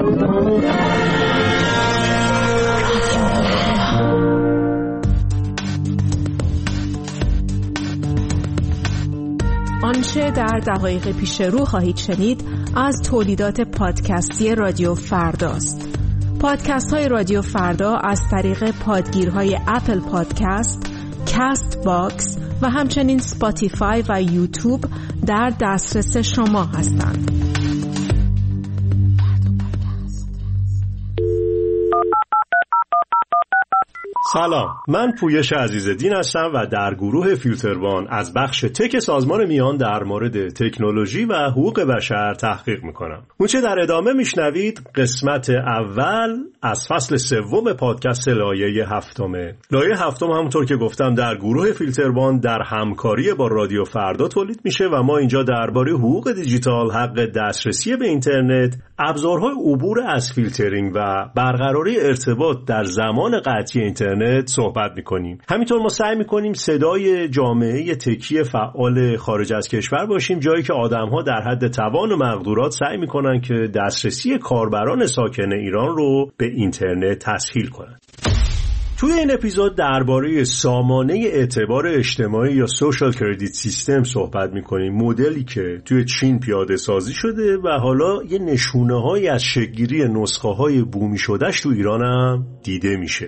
آنچه در دقایق پیش رو خواهید شنید از تولیدات پادکستی رادیو فرداست. پادکست های رادیو فردا از طریق پادگیرهای اپل پادکست، کست باکس و همچنین سپاتیفای و یوتیوب در دسترس شما هستند. سلام، من پویش عزیزالدین هستم و در گروه فیلتروان از بخش تک سازمان میان در مورد تکنولوژی و حقوق بشر تحقیق میکنم. اونچه در ادامه میشنوید قسمت اول از فصل سوم پادکست لایه هفتمه. لایه هفتم همونطور که گفتم در گروه فیلتروان در همکاری با رادیو فردا تولید میشه و ما اینجا درباره حقوق دیجیتال، حق دسترسی به اینترنت، ابزارهای عبور از فیلترینگ و برقراری ارتباط در زمان قطعی اینترنت صحبت میکنیم. همینطور ما سعی میکنیم صدای جامعه تکی فعال خارج از کشور باشیم، جایی که آدم‌ها در حد توان و مقدورات سعی میکنن که دسترسی کاربران ساکن ایران رو به اینترنت تسهیل کنن. توی این اپیزود درباره سامانه اعتبار اجتماعی یا سوشال کردیت سیستم صحبت میکنیم، مدلی که توی چین پیاده سازی شده و حالا یه نشونه‌هایی از شکل‌گیری نسخه‌های بومی شدهش تو ایران هم دیده میشه.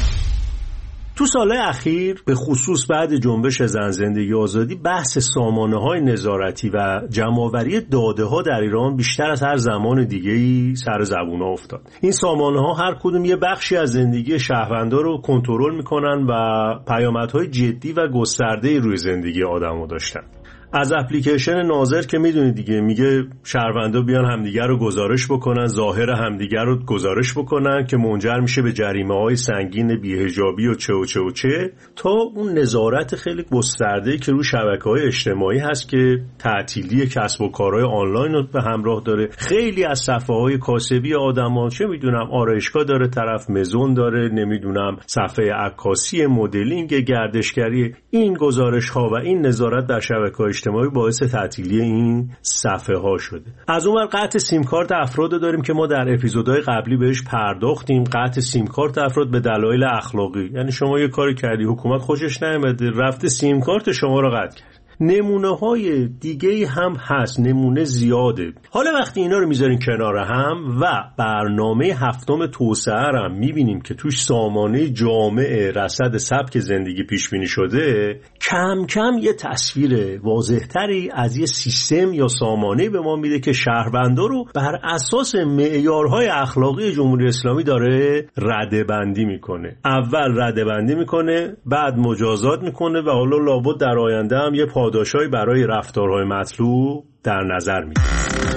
تو سالهای اخیر به خصوص بعد جنبش زن زندگی آزادی بحث سامانه‌های نظارتی و جمع‌آوری داده‌ها در ایران بیشتر از هر زمان دیگه‌ای سر زبون‌ها افتاد. این سامانه‌ها هر کدوم یه بخشی از زندگی شهروندا رو کنترل می‌کنن و پیامدهای جدی و گسترده‌ای روی زندگی آدم‌ها داشتن. از اپلیکیشن ناظر که میدونید دیگه، میگه شهروندا بیان همدیگر رو گزارش بکنن، ظاهر همدیگر رو گزارش بکنن که منجر میشه به جریمه‌های سنگین بی‌حجابی و چه تا اون نظارت خیلی گسترده که روی شبکه‌های اجتماعی هست که تعطیلی کسب و کارهای آنلاین رو به همراه داره. خیلی از صفحه‌های کاسبی آدم‌ها، چه میدونم آرایشگاه داره، طرف مزون داره، نمیدونم صفحه عکاسی، مدلینگ، گردشگری، این گزارش‌ها و این نظارت در شبکه‌های اجتماعی باعث تعطیلی این صفحه ها شده. از اون ور قطع سیم کارت افراد داریم که ما در اپیزودهای قبلی بهش پرداختیم. قطع سیم کارت افراد به دلایل اخلاقی، یعنی شما یه کاری کردی، حکومت خوشش نیامده، رفته سیم کارت شما رو قطع کرد. نمونه های دیگه هم هست، نمونه زیاده. حالا وقتی اینا رو میذارین کنار هم و برنامه هفتم توسعه هم میبینیم که توش سامانه جامع رصد سبک زندگی پیش بینی شده، کم کم یه تصویر واضحتری از یه سیستم یا سامانه به ما میده که شهروندا رو بر اساس معیارهای اخلاقی جمهوری اسلامی داره رده‌بندی میکنه. اول رده‌بندی میکنه، بعد مجازات میکنه و حالا لابد در آینده هم یه پاداشایی برای رفتارهای مطلوب در نظر میگیره.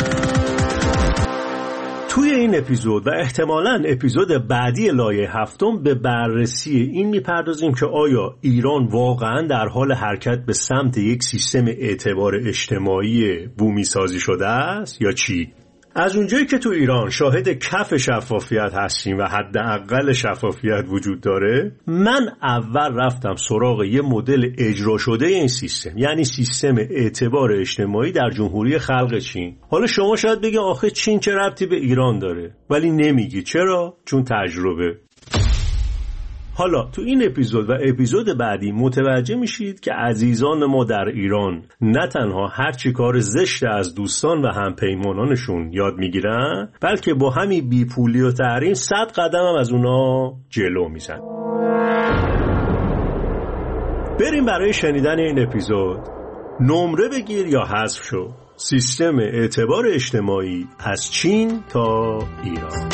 توی این اپیزود و احتمالاً اپیزود بعدی لایه هفتم به بررسی این میپردازیم که آیا ایران واقعاً در حال حرکت به سمت یک سیستم اعتبار اجتماعی بومی سازی شده است یا چی؟ از اونجایی که تو ایران شاهد کف شفافیت هستیم و حداقل شفافیت وجود داره، من اول رفتم سراغ یه مدل اجرا شده این سیستم، یعنی سیستم اعتبار اجتماعی در جمهوری خلق چین. حالا شما شاید بگی آخه چین چه ربطی به ایران داره؟ ولی نمیگی. چرا؟ چون تجربه. حالا تو این اپیزود و اپیزود بعدی متوجه میشید که عزیزان ما در ایران نه تنها هر چی کار زشت از دوستان و همپیمانانشون یاد میگیرن، بلکه با همین بیپولی و تحریم 100 قدم هم از اونا جلو میزن. بریم برای شنیدن این اپیزود. نمره بگیر یا حذف شو. سیستم اعتبار اجتماعی از چین تا ایران.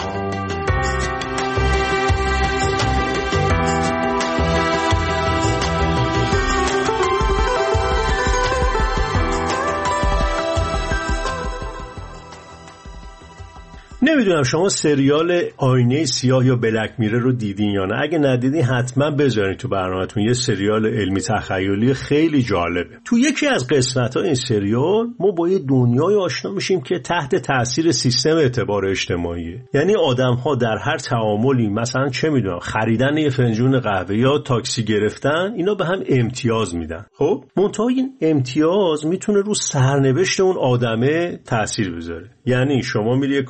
نمیدونم شما سریال آینه سیاه یا بلک میرر رو دیدین یا نه. اگه ندیدین حتما بذارین تو برنامه‌تون. یه سریال علمی تخیلی خیلی جالبه. تو یکی از قسمت‌ها این سریال ما با یه دنیای آشنا میشیم که تحت تاثیر سیستم اعتبار اجتماعیه. یعنی آدم‌ها در هر تعاملی، مثلا چه میدونم خریدن یه فنجون قهوه یا تاکسی گرفتن، اینا به هم امتیاز میدن. خب منتها این امتیاز میتونه رو سرنوشت اون آدمه تاثیر بذاره. یعنی شما میری کافه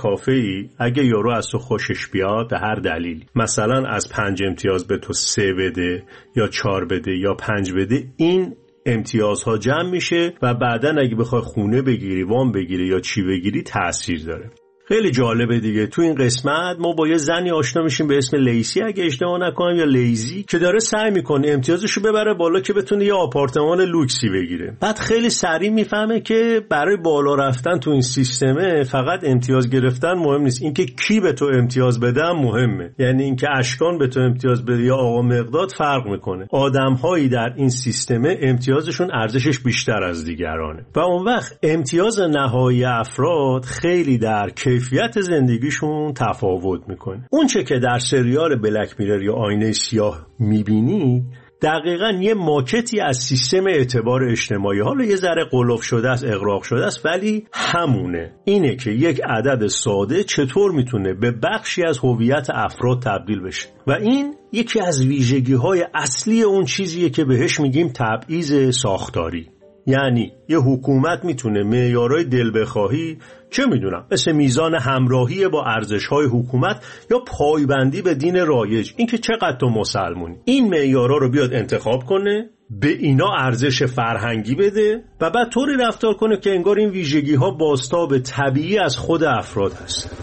رابطه‌ای اگه یارو از تو خوشش بیاد به هر دلیلی، مثلا از 5 امتیاز به تو 3 بده یا 4 بده یا 5 بده، این امتیازها جمع میشه و بعداً اگه بخوای خونه بگیری، وام بگیری یا چی بگیری تأثیر داره. خیلی جالبه دیگه. تو این قسمت ما با یه زنی آشنا میشیم به اسم لیسی اگه اشتباه نکنم یا لیزی، که داره سعی میکنه امتیازشو ببره بالا که بتونه یه آپارتمان لوکسی بگیره. بعد خیلی سریع میفهمه که برای بالا رفتن تو این سیستمه فقط امتیاز گرفتن مهم نیست، اینکه کی به تو امتیاز بده مهمه. یعنی اینکه اشکان به تو امتیاز بده یا آقا مقداد فرق میکنه. آدم‌هایی در این سیستمه امتیازشون ارزشش بیشتر از دیگرانه و اون وقت امتیاز نهایی افراد خیلی در کیفیت زندگیشون تفاوت میکنه. اون چه که در سریال بلک میرر یا آینه سیاه میبینی دقیقاً یه ماکتی از سیستم اعتبار اجتماعی. حالا یه ذره قلوف شده است، اغراق شده است، ولی همونه. اینه که یک عدد ساده چطور میتونه به بخشی از هویت افراد تبدیل بشه و این یکی از ویژگی‌های اصلی اون چیزیه که بهش میگیم تبعیض ساختاری. یعنی یه حکومت میتونه معیارهای دل بخواهی، چه میدونم، مثل میزان همراهی با ارزش‌های حکومت یا پایبندی به دین رایج، اینکه چقدر تو مسلمونی، این معیارها رو بیاد انتخاب کنه، به اینا ارزش فرهنگی بده و بعد طوری رفتار کنه که انگار این ویژگی‌ها بازتاب طبیعی از خود افراد هست.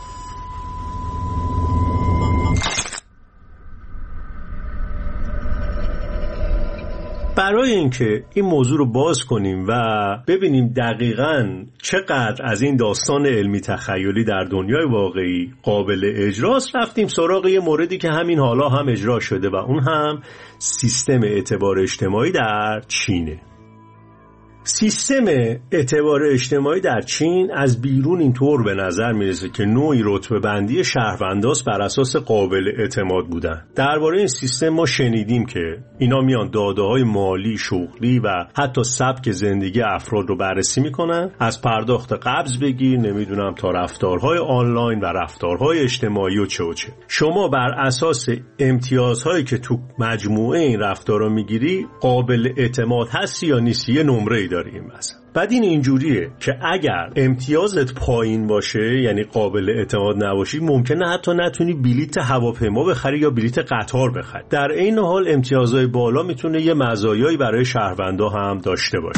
برای اینکه این موضوع رو باز کنیم و ببینیم دقیقاً چقدر از این داستان علمی تخیلی در دنیای واقعی قابل اجراست، رفتیم سراغ یه موردی که همین حالا هم اجرا شده و اون هم سیستم اعتبار اجتماعی در چینه. سیستم اعتبار اجتماعی در چین از بیرون اینطور به نظر میرسه که نوعی رتبه بندی شهرونداست بر اساس قابل اعتماد بودن. درباره این سیستم ما شنیدیم که اینا میان داده‌های مالی، شغلی و حتی سبک زندگی افراد رو بررسی میکنن، از پرداخت قبض بگیر نمیدونم تا رفتارهای آنلاین و رفتارهای اجتماعی و چه و چه. شما بر اساس امتیازهایی که تو مجموعه این رفتارها میگیری قابل اعتماد هستی یا نیستی، یه نمره داریم مثلا. بعد این اینجوریه که اگر امتیازت پایین باشه، یعنی قابل اعتماد نباشی، ممکنه حتی نتونی بلیت هواپیما بخری یا بلیت قطار بخری. در این حال امتیازهای بالا میتونه یه مزایایی برای شهروندا هم داشته باشه.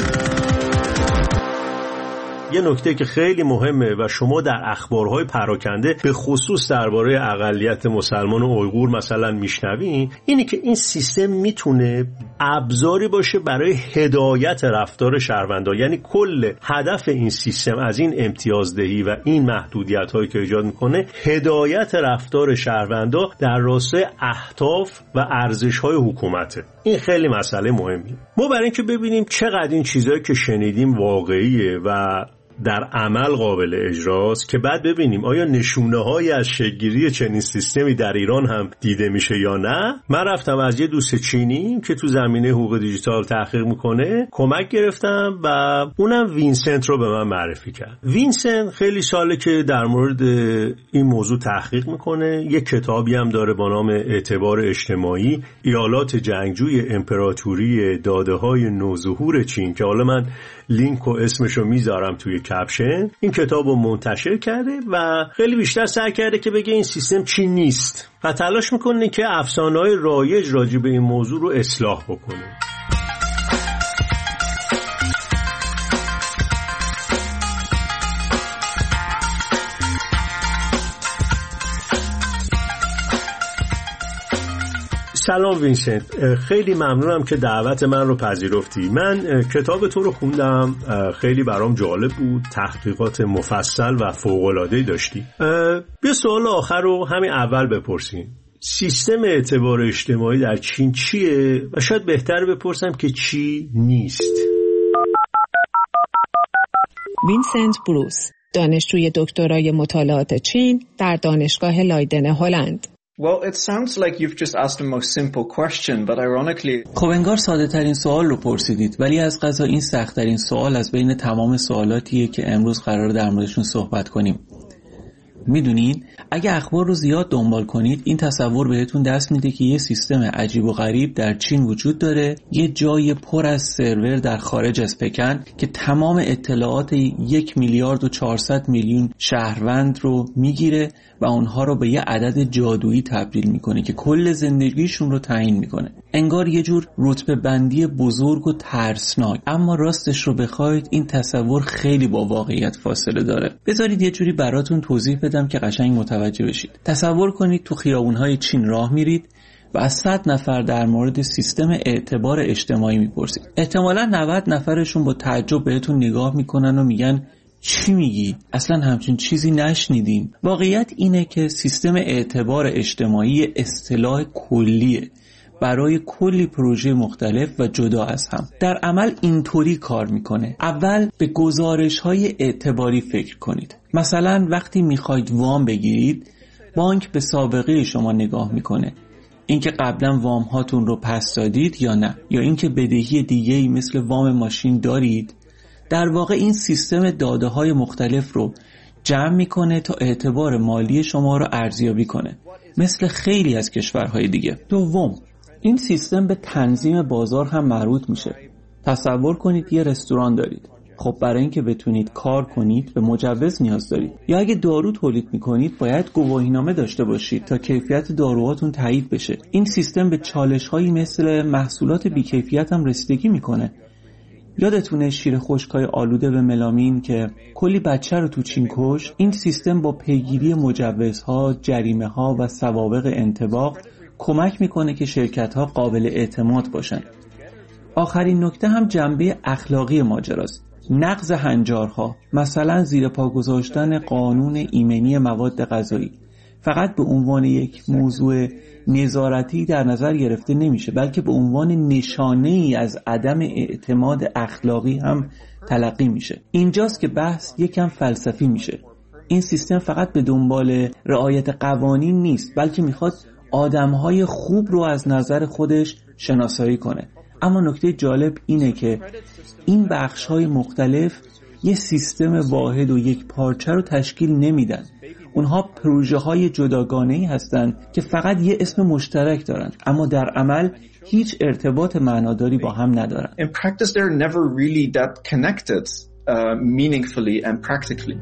یه نکته که خیلی مهمه و شما در اخبارهای پراکنده به خصوص درباره اقلیت مسلمان و اویغور مثلا میشنوین، اینه که این سیستم میتونه ابزاری باشه برای هدایت رفتار شهروندا. یعنی کل هدف این سیستم از این امتیازدهی و این محدودیت‌هایی که ایجاد میکنه هدایت رفتار شهروندا در راستای اهداف و ارزش‌های حکومته. این خیلی مسئله مهمیه. ما برای اینکه ببینیم چقدر این چیزایی که شنیدیم واقعیه و در عمل قابل اجراست، که بعد ببینیم آیا نشونه‌هایی از شکل‌گیری چنین سیستمی در ایران هم دیده میشه یا نه، من رفتم از یه دوست چینی که تو زمینه حقوق دیجیتال تحقیق میکنه کمک گرفتم و اونم وینسنت رو به من معرفی کرد. وینسنت خیلی ساله که در مورد این موضوع تحقیق میکنه. یه کتابی هم داره با نام اعتبار اجتماعی، ایالات جنگجوی امپراتوری داده‌های نوظهور چین، که حالا من لینک و اسمشو میذارم توی کپشن. این کتابو منتشر کرده و خیلی بیشتر سعی کرده که بگه این سیستم چی نیست و تلاش میکنه که افسانه‌های رایج راجع به این موضوع رو اصلاح بکنه. سلام وینسنت، خیلی ممنونم که دعوت من رو پذیرفتی. من کتاب تو رو خوندم، خیلی برام جالب بود، تحقیقات مفصل و فوق‌العاده‌ای داشتی. یه سوال آخر رو همین اول بپرسیم. سیستم اعتبار اجتماعی در چین چیه و شاید بهتر بپرسم که چی نیست؟ وینسنت بروس، دانشجوی دکترای مطالعات چین در دانشگاه لایدن هلند. Well, it sounds like you've just asked the most simple question, but ironically... خب انگار ساده ترین سوال رو پرسیدید، ولی از قضا این سخت ترین سوال از بین تمام سوالاتیه که امروز قرار در موردشون صحبت کنیم. میدونین اگه اخبار رو زیاد دنبال کنید این تصور بهتون دست میده که یه سیستم عجیب و غریب در چین وجود داره، یه جای پر از سرور در خارج از پکن که تمام اطلاعات 1,400,000,000 شهروند رو میگیره و اونها رو به یه عدد جادویی تبدیل میکنه که کل زندگیشون رو تعیین میکنه. انگار یه جور رتبه بندی بزرگ و ترسناک. اما راستش رو بخواید این تصور خیلی با واقعیت فاصله داره. بذارید یه جوری براتون توضیح بدم که قشنگ متوجه بشید. تصور کنید تو خیابون‌های چین راه میرید و از 100 نفر در مورد سیستم اعتبار اجتماعی میپرسید. احتمالاً 90 نفرشون با تعجب بهتون نگاه میکنن و میگن چی میگی؟ اصلا همچین چیزی نشنیدیم. واقعیت اینه که سیستم اعتبار اجتماعی اصطلاح کلیه برای کلی پروژه مختلف و جدا از هم. در عمل اینطوری کار میکنه. اول به گزارش‌های اعتباری فکر کنید. مثلا وقتی میخواید وام بگیرید، بانک به سابقه شما نگاه میکنه. اینکه قبلا وام هاتون رو پس دادید یا نه، یا اینکه بدهی دیگه‌ای مثل وام ماشین دارید. در واقع این سیستم داده‌های مختلف رو جمع میکنه تا اعتبار مالی شما رو ارزیابی کنه، مثل خیلی از کشورهای دیگه. دوم، این سیستم به تنظیم بازار هم مربوط میشه. تصور کنید یه رستوران دارید. خب برای اینکه بتونید کار کنید به مجوز نیاز دارید. یا اگه دارو تولید میکنید باید گواهینامه داشته باشید تا کیفیت داروهاتون تایید بشه. این سیستم به چالش‌هایی مثل محصولات بی‌کیفیت هم رسیدگی میکنه. یادتونه شیر خشکای آلوده به ملامین که کلی بچه رو تو چین کشت؟ این سیستم با پیگیری مجوزها، جریمه‌ها و سوابق انطباق کمک میکنه که شرکت‌ها قابل اعتماد باشن. آخرین نکته هم جنبه اخلاقی ماجراست. نقض هنجارها، مثلا زیر پا گذاشتن قانون ایمنی مواد غذایی، فقط به عنوان یک موضوع نظارتی در نظر گرفته نمیشه، بلکه به عنوان نشانه‌ای از عدم اعتماد اخلاقی هم تلقی میشه. اینجاست که بحث یکم فلسفی میشه. این سیستم فقط به دنبال رعایت قوانین نیست، بلکه میخواد آدمهای خوب رو از نظر خودش شناسایی کنه. اما نکته جالب اینه که این بخش‌های مختلف یه سیستم واحد و یک پارچه رو تشکیل نمیدن. اونها پروژه‌های جداگانه‌ای هستن که فقط یه اسم مشترک دارن، اما در عمل هیچ ارتباط معناداری با هم ندارن. In practice they're never really that connected meaningfully and practically.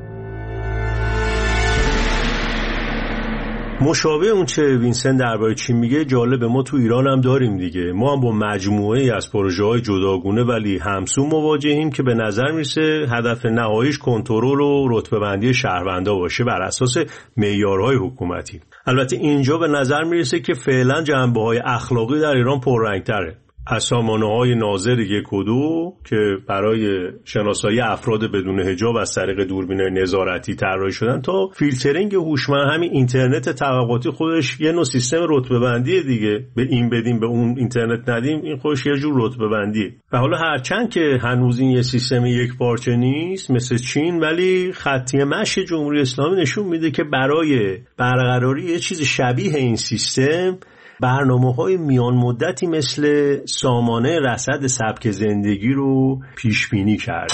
مشابه اون چه وینسنت درباره چین میگه جالبه، ما تو ایران هم داریم دیگه. ما هم با مجموعه ای از پروژه‌های جداگونه ولی همسو مواجهیم که به نظر میرسه هدف نهاییش کنترل و رتبه‌بندی شهروندا باشه بر اساس معیارهای حکومتی. البته اینجا به نظر میرسه که فعلا جنبه‌های اخلاقی در ایران پررنگ‌تره. از سامانه‌های ناظر 1 و 2 که برای شناسایی افراد بدون حجاب از طریق دوربین نظارتی طراحی شدن تا فیلترینگ هوشمند، همین اینترنت طبقاتی خودش یه نوع سیستم رتبه‌بندی دیگه. به این بدیم به اون اینترنت ندیم، این خودش یه جور رتبه‌بندیه. و حالا هرچند که هنوز این یه سیستم یک پارچه نیست مثل چین، ولی خطی مشی جمهوری اسلامی نشون میده که برای برقراری یه چیز شبیه این سیستم برنامه‌های میان مدتی مثل سامانه رصد سبک زندگی رو پیش بینی کرد.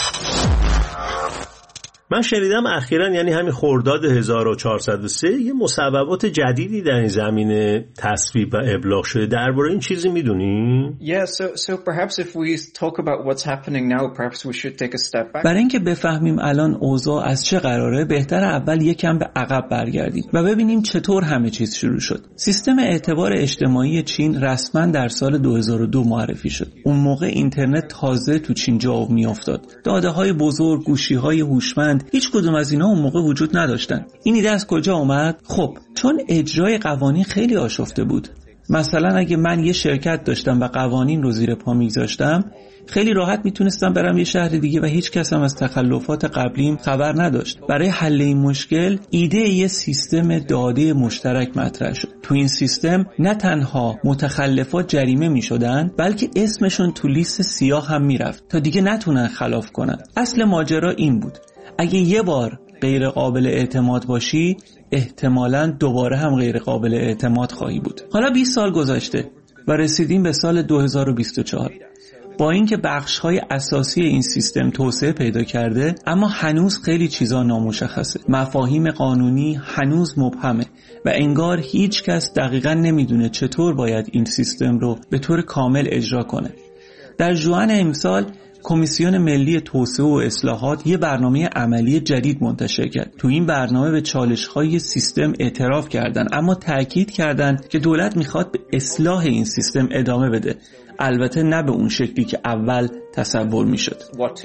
من شنیدم اخیراً، یعنی همین خرداد 1403 یه مصوبات جدیدی در این زمینه تصویب و ابلاغ شده. درباره این چیزی میدونی؟ So perhaps if we talk about what's happening now, perhaps we should take a step back. برای اینکه بفهمیم الان اوضاع از چه قراره، بهتر اول یکم به عقب برگردیم و ببینیم چطور همه چیز شروع شد. سیستم اعتبار اجتماعی چین رسما در سال 2002 معرفی شد. اون موقع اینترنت تازه تو چین جا میافتاد. داده‌های بزرگ، گوشی‌های هوشمند، هیچ کدوم از اینا اون موقع وجود نداشتن. این ایده از کجا اومد؟ خب چون اجرای قوانین خیلی آشفته بود. مثلا اگه من یه شرکت داشتم و قوانین رو زیر پا میگذاشتم، خیلی راحت میتونستم برم یه شهر دیگه و هیچ کس هم از تخلفات قبلیم خبر نداشت. برای حل این مشکل ایده یه سیستم داده مشترک مطرح شد. تو این سیستم نه تنها متخلفات جریمه میشدن، بلکه اسمشون تو لیست سیاه هم میرفت تا دیگه نتونن خلاف کنن. اصل ماجرا این بود: اگه یه بار غیر قابل اعتماد باشی، احتمالاً دوباره هم غیر قابل اعتماد خواهی بود. حالا 20 سال گذشته و رسیدیم به سال 2024. با اینکه بخش‌های اساسی این سیستم توسعه پیدا کرده، اما هنوز خیلی چیزا نامشخصه. مفاهیم قانونی هنوز مبهمه و انگار هیچ کس دقیقاً نمیدونه چطور باید این سیستم رو به طور کامل اجرا کنه. در ژوئن امسال کمیسیون ملی توسعه و اصلاحات یه برنامه عملی جدید منتشر کرد. تو این برنامه به چالش‌های سیستم اعتراف کردن، اما تأکید کردن که دولت میخواد به اصلاح این سیستم ادامه بده. البته نه به اون شکلی که اول تصور میشد.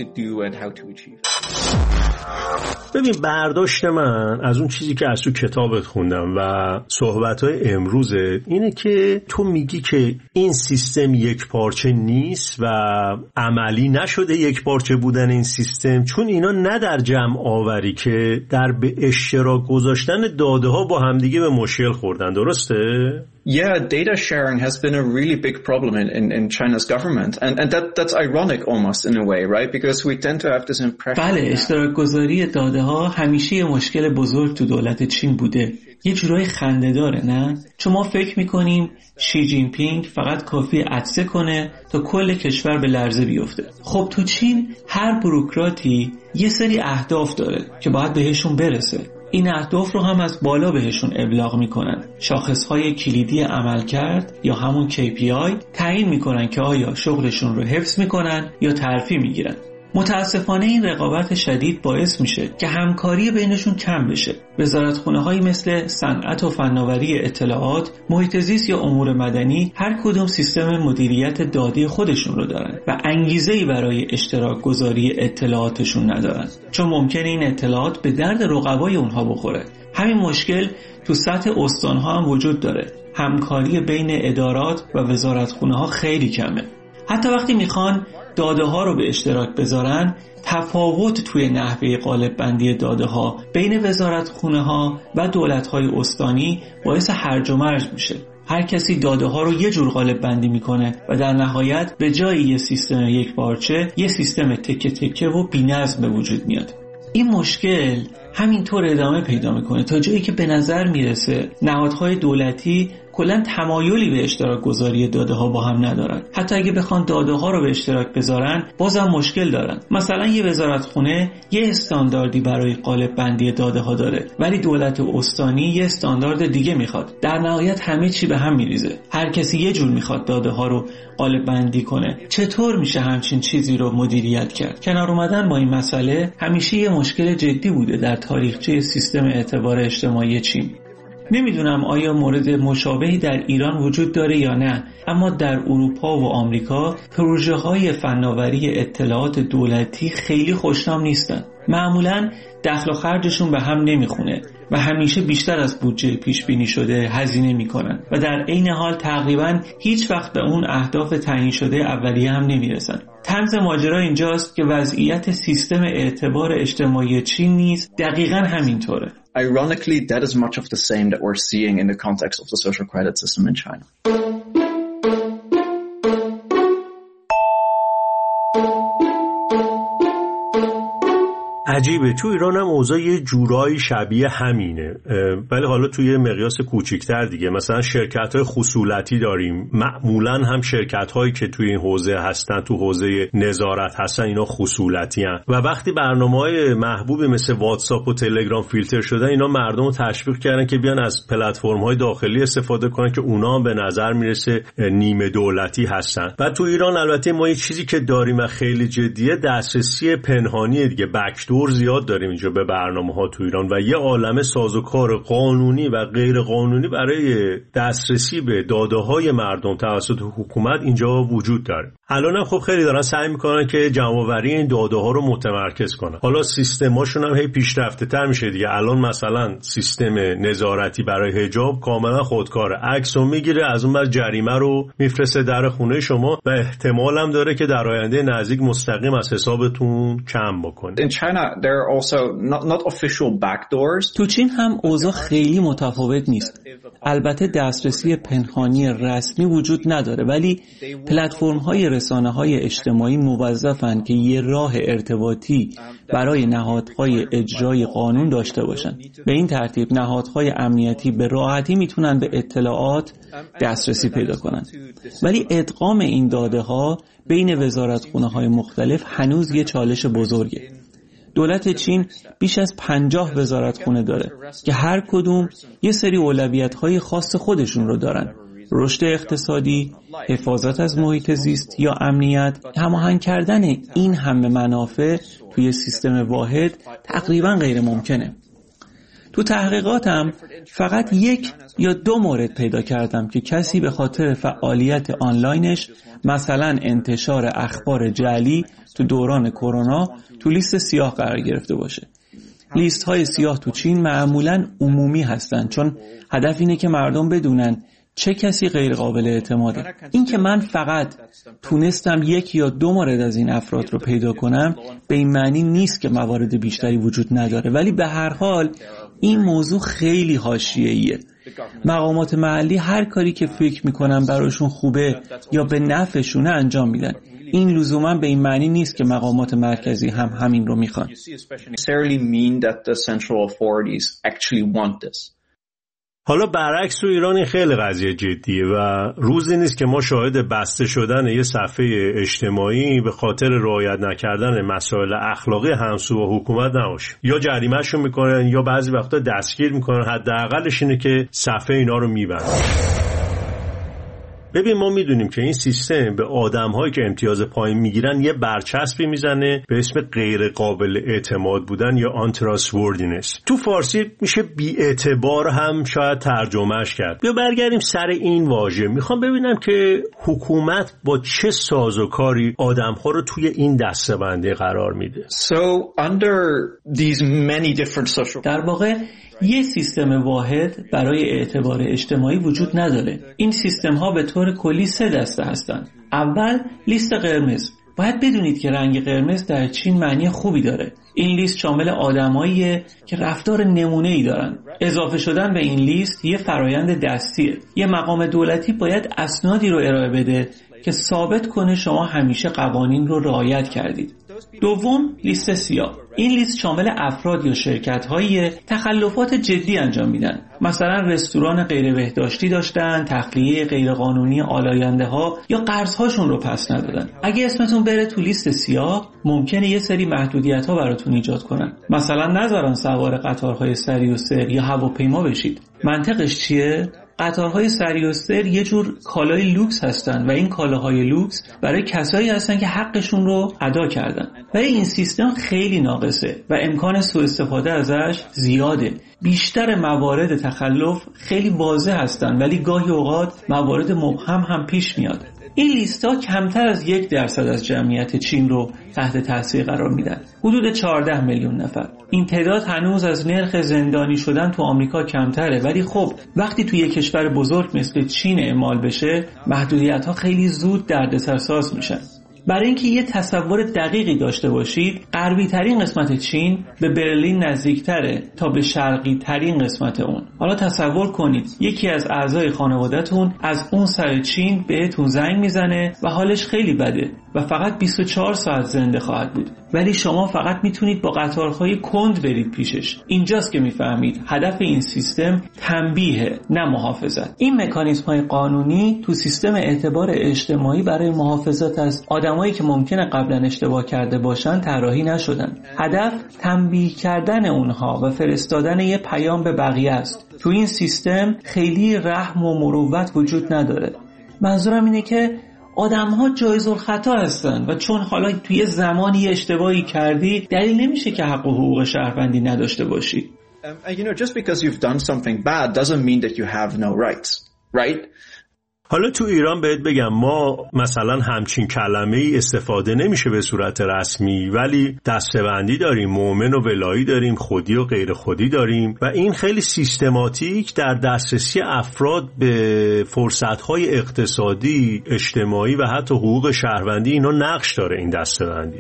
ببین، برداشت من از اون چیزی که از تو کتابت خوندم و صحبت‌های امروزه اینه که تو میگی که این سیستم یک پارچه نیست و عملی نشده یک پارچه بودن این سیستم، چون اینا نه در جمع آوری که در به اشتراک گذاشتن داده ها با همدیگه به مشکل خوردن. درسته؟ Yeah, data sharing has been a really big problem in China's government. And that's ironic almost in a way, right? Because we tend to have this impression. بله، اشتراک گذاری داده ها همیشه یه مشکل بزرگ تو دولت چین بوده. یه جورای خنده داره، نه؟ چون ما فکر میکنیم شی جین پینگ فقط کافی عطسه کنه تا کل کشور به لرزه بیفته. خب تو چین هر بوروکراتی یه سری اهداف داره که باید بهشون برسه. این اهداف رو هم از بالا بهشون ابلاغ میکنن. شاخصهای کلیدی عملکرد یا همون KPI تعیین میکنن که آیا شغلشون رو حفظ میکنن یا ترفیع میگیرن. متاسفانه این رقابت شدید باعث میشه که همکاری بینشون کم بشه. وزارتخونه‌هایی مثل صنعت و فناوری اطلاعات، محیط زیست یا امور مدنی هر کدوم سیستم مدیریت دادی خودشون رو دارن و انگیزه‌ای برای اشتراک گذاری اطلاعاتشون ندارن، چون ممکنه این اطلاعات به درد رقبای اونها بخوره. همین مشکل تو سطح استان‌ها هم وجود داره. همکاری بین ادارات و وزارتخونه‌ها خیلی کمه. حتی وقتی میخوان داده ها رو به اشتراک بذارن، تفاوت توی نحوه قالب بندی داده ها بین وزارتخونه ها و دولت های استانی باعث هرج و مرج میشه. هر کسی داده ها رو یه جور قالب بندی میکنه و در نهایت به جای یه سیستم یک پارچه، یه سیستم تکه تکه و بی‌نظم به وجود میاد. این مشکل همینطور ادامه پیدا میکنه تا جایی که به نظر میرسه نهادهای دولتی کلا تمایلی به اشتراک گذاری داده ها با هم ندارن. حتی اگه بخوان داده ها رو به اشتراک بذارن بازم مشکل دارن. مثلا یه وزارتخونه یه استانداردی برای قالب بندی داده ها داره، ولی دولت استانی یه استاندارد دیگه میخواد. در نهایت همه چی به هم میریزه. هر کسی یه جور میخواد داده ها رو قالب بندی کنه. چطور میشه همچین چیزی رو مدیریت کرد؟ کنار اومدن با این مسئله همیشه یه مشکل جدی بوده در تاریخچه سیستم اعتبار اجتماعی چین. نمیدونم آیا مورد مشابهی در ایران وجود داره یا نه، اما در اروپا و آمریکا پروژه‌های فناوری اطلاعات دولتی خیلی خوشنام نیستن. معمولاً دخل و خرجشون به هم نمیخونه و همیشه بیشتر از بودجه پیش بینی شده هزینه میکنن و در عین حال تقریباً هیچ وقت به اون اهداف تعیین شده اولیه هم نمیرسن. طنز ماجرا اینجاست که وضعیت سیستم اعتبار اجتماعی چین نیز دقیقاً همینطوره. Ironically, that is much of the same that we're seeing in the context of the social credit system in China. عجیبه، تو ایران هم اوضاع یه جورایی شبیه همینه، ولی حالا توی مقیاس کوچیک‌تر دیگه. مثلا شرکت‌های خصولتی داریم، معمولاً هم شرکت‌هایی که توی این حوزه هستن، تو حوزه نظارت هستن، اینا خصولتی هستن و وقتی برنامه‌های محبوبی مثل واتساپ و تلگرام فیلتر شدن، اینا مردم رو تشویق کردن که بیان از پلتفرم‌های داخلی استفاده کنن که اونا هم به نظر میرسه نیمه دولتی هستن. و تو ایران البته ما یه چیزی که داریم و خیلی جدیه، دسترسی پنهانی دیگه، بک‌دور زیاد داریم اینجا به برنامه‌ها تو ایران و یه عالمه سازوکار قانونی و غیر قانونی برای دسترسی به داده‌های مردم توسط حکومت اینجا وجود داره. الان خب خیلی دارن سعی میکنن که جمع‌آوری این داده‌ها رو متمرکز کنن. حالا سیستماشون هم هی پیشرفته‌تر میشه دیگه. الان مثلا سیستم نظارتی برای حجاب کاملا خودکاره، عکسو میگیره، از اون بر جریمه رو میفرسته در خونه شما و احتمال هم داره که در آینده نزدیک مستقیم از حسابتون کم بکنه. In China, there are also not official backdoors. تو چین هم اوضاع خیلی متفاوت نیست. البته دسترسی پنهانی رسمی وجود نداره، ولی پلتفرم‌های رسانه‌های اجتماعی موظفن که یه راه ارتباطی برای نهادهای اجرای قانون داشته باشن. به این ترتیب نهادهای امنیتی به راحتی میتونن به اطلاعات دسترسی پیدا کنن. ولی ادغام این داده‌ها بین وزارتخونه‌های مختلف هنوز یه چالش بزرگه. دولت چین بیش از 50 وزارتخونه داره که هر کدوم یه سری اولویت‌های خاص خودشون رو دارن. رشد اقتصادی، حفاظت از محیط زیست یا امنیت، هماهنگ کردن این همه منافع توی سیستم واحد تقریباً غیر ممکنه. تو تحقیقاتم فقط 1 یا 2 مورد پیدا کردم که کسی به خاطر فعالیت آنلاینش، مثلا انتشار اخبار جعلی تو دوران کرونا، تو لیست سیاه قرار گرفته باشه. لیست های سیاه تو چین معمولاً عمومی هستن، چون هدف اینه که مردم بدونن چه کسی غیر قابل اعتماده. این که من فقط تونستم 1 یا 2 مورد از این افراد رو پیدا کنم به این معنی نیست که موارد بیشتری وجود نداره، ولی به هر حال این موضوع خیلی حاشیه‌ایه. مقامات محلی هر کاری که فکر میکنن براشون خوبه یا به نفعشونه انجام میدن. این لزوما به این معنی نیست که مقامات مرکزی هم همین رو میخوان. حالا برعکس تو ایران این خیلی قضیه جدیه و روزی نیست که ما شاهد بسته شدن یه صفحه اجتماعی به خاطر رعایت نکردن مسائل اخلاقی همسو با حکومت نباشه. یا جریمه‌شون میکنن یا بعضی وقتا دستگیر میکنن، حداقلش اینه که صفحه اینا رو میبندن. ببین ما میدونیم که این سیستم به آدم‌هایی که امتیاز پایین میگیرن یه برچسبی میزنه به اسم غیر قابل اعتماد بودن یا untrustworthiness. تو فارسی میشه بی‌اعتبار هم شاید ترجمهش کرد. بیا برگردیم سر این واژه. میخوام ببینم که حکومت با چه سازوکاری آدم‌ها رو توی این دسته‌بندی قرار میده. So under these many different social در واقع یه سیستم واحد برای اعتبار اجتماعی وجود نداره. این سیستم ها به طور کلی 3 دسته هستند. اول لیست قرمز. باید بدونید که رنگ قرمز در چین معنی خوبی داره. این لیست شامل آدماییه که رفتار نمونه‌ای دارن. اضافه شدن به این لیست یه فرایند دستیه. یه مقام دولتی باید اسنادی رو ارائه بده که ثابت کنه شما همیشه قوانین رو رعایت کردید. دوم، لیست سیاه. این لیست شامل افراد یا شرکت‌های تخلفات جدی انجام میدن. مثلا رستوران غیر بهداشتی داشتن، تخلیه غیرقانونی آلاینده‌ها یا قرض‌هاشون رو پس ندادن. اگه اسمتون بره تو لیست سیاه، ممکنه یه سری محدودیت‌ها براتون ایجاد کنن. مثلا نذارن سوار قطارهای سری و سر یا هواپیما بشید. منطقش چیه؟ قطارهای سری و سر یه جور کالای لوکس هستن و این کالاهای لوکس برای کسایی هستن که حقشون رو ادا کردن. ولی این سیستم خیلی ناقصه و امکان سوء استفاده ازش زیاده. بیشتر موارد تخلف خیلی واضح هستن ولی گاهی اوقات موارد مبهم هم پیش میاد. این لیستا کمتر از 1% از جمعیت چین رو تحت تاثیر قرار میدن. حدود 14 میلیون نفر. این تعداد هنوز از نرخ زندانی شدن تو آمریکا کمتره، ولی خب وقتی توی یک کشور بزرگ مثل چین اعمال بشه، محدودیت‌ها خیلی زود دردسرساز میشن. برای اینکه یه تصور دقیقی داشته باشید، غربی ترین قسمت چین به برلین نزدیکتره تا به شرقی ترین قسمت اون. حالا تصور کنید یکی از اعضای خانواده‌تون از اون سر چین بهتون زنگ میزنه و حالش خیلی بده و فقط 24 ساعت زنده خواهد بود، ولی شما فقط میتونید با قطارهای کند برید پیشش. اینجاست که میفهمید هدف این سیستم تنبیه نه محافظت. این مکانیزم‌های قانونی تو سیستم اعتبار اجتماعی برای محافظت از آدمایی که ممکنه قبلا اشتباه کرده باشن طراحی نشدن. هدف تنبیه کردن اونها و فرستادن یه پیام به بقیه است. تو این سیستم خیلی رحم و مروت وجود نداره. منظورم اینه که آدم‌ها جایزالخطا هستن و چون حالا توی زمانی اشتباهی کردی دلیل نمیشه که حق و حقوق شهروندی نداشته باشی. Just because you've done something bad doesn't mean that you have no rights, right? حالا تو ایران بهت بگم ما مثلا همچین کلمه‌ای استفاده نمیشه به صورت رسمی، ولی دسته‌بندی داریم، مؤمن و ولایی داریم، خودی و غیر خودی داریم و این خیلی سیستماتیک در دسترسی افراد به فرصت‌های اقتصادی، اجتماعی و حتی حقوق شهروندی اینا نقش داره این دسته‌بندی.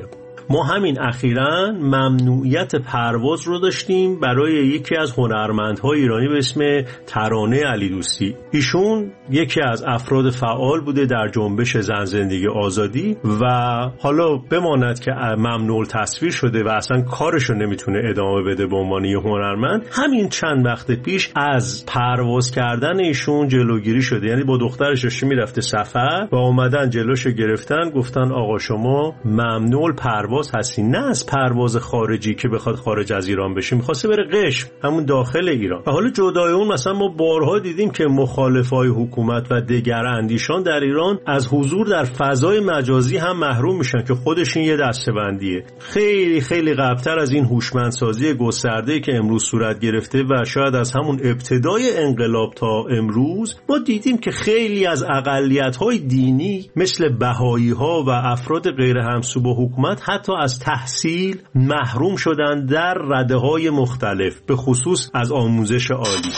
ما همین اخیراً ممنوعیت پرواز رو داشتیم برای یکی از هنرمندهای ایرانی به اسم ترانه علیدوستی. ایشون یکی از افراد فعال بوده در جنبش زن زندگی آزادی و حالا بماند که ممنوع تصویر شده و اصلا کارشو نمیتونه ادامه بده به عنوان یه هنرمند. همین چند وقت پیش از پرواز کردن ایشون جلوگیری شده، یعنی با دخترش میرفته سفر و اومدن جلوشو گرفتن، گفتن آقا شما ممنوع پرواز هستی، نه از پرواز خارجی که بخواد خارج از ایران بشه، میخواسته بره قشم، همون داخل ایران. و حالا جدای اون مثلا ما بارها دیدیم که مخالفای حکومت و دگراندیشان در ایران از حضور در فضای مجازی هم محروم میشن که خودش این یه دسته‌بندیه. خیلی خیلی قبلتر از این هوشمندسازی گسترده‌ای که امروز صورت گرفته و شاید از همون ابتدای انقلاب تا امروز ما دیدیم که خیلی از اقلیت‌های دینی مثل بهایی‌ها و افراد غیر همسو با حکومت حتی از تحصیل محروم شدن در رده‌های مختلف، به خصوص از آموزش عالی.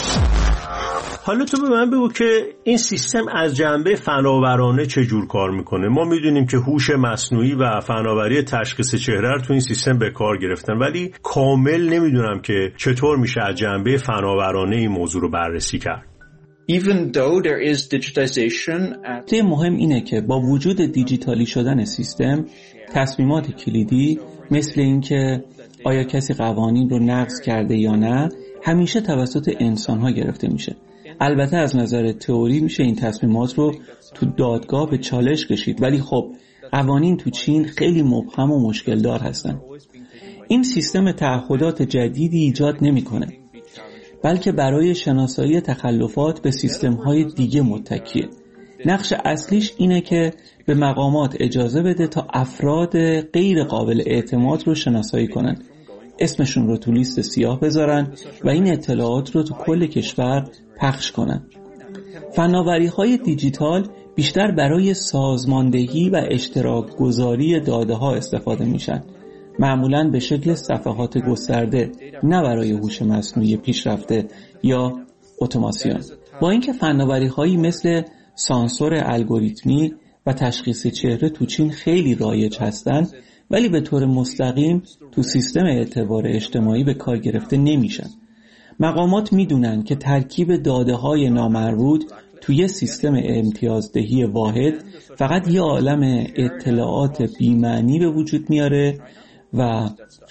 حالا تو به من بگو که این سیستم از جنبه فناورانه چجور کار میکنه؟ ما میدونیم که هوش مصنوعی و فناوری تشخیص چهره رو تو این سیستم به کار گرفتن، ولی کامل نمیدونم که چطور میشه از جنبه فناورانه این موضوع رو بررسی کرد. Even though there is digitization, نکته مهم اینه که با وجود دیجیتالی شدن سیستم، تصمیمات کلیدی مثل اینکه آیا کسی قوانین رو نقض کرده یا نه همیشه توسط انسان‌ها گرفته میشه. البته از نظر تئوری میشه این تصمیمات رو تو دادگاه به چالش کشید، ولی خب قوانین تو چین خیلی مبهم و مشکل دار هستن. این سیستم تعهدات جدیدی ایجاد نمیکنه، بلکه برای شناسایی تخلفات به سیستم‌های دیگه متکیه. نقش اصلیش اینه که به مقامات اجازه بده تا افراد غیر قابل اعتماد رو شناسایی کنن، اسمشون رو تو لیست سیاه بذارن و این اطلاعات رو تو کل کشور پخش کنن. فناوری‌های دیجیتال بیشتر برای سازماندهی و اشتراک گذاری داده ها استفاده میشن، معمولاً به شکل صفحات گسترده، نه برای هوش مصنوعی پیشرفته یا اتوماسیون. با اینکه فناوری‌هایی مثل سانسور الگوریتمی و تشخیص چهره تو چین خیلی رایج هستن، ولی به طور مستقیم تو سیستم اعتبار اجتماعی به کار گرفته نمیشن. مقامات میدونن که ترکیب داده‌های نامربوط توی سیستم امتیازدهی واحد فقط یه عالم اطلاعات بی‌معنی به وجود میاره و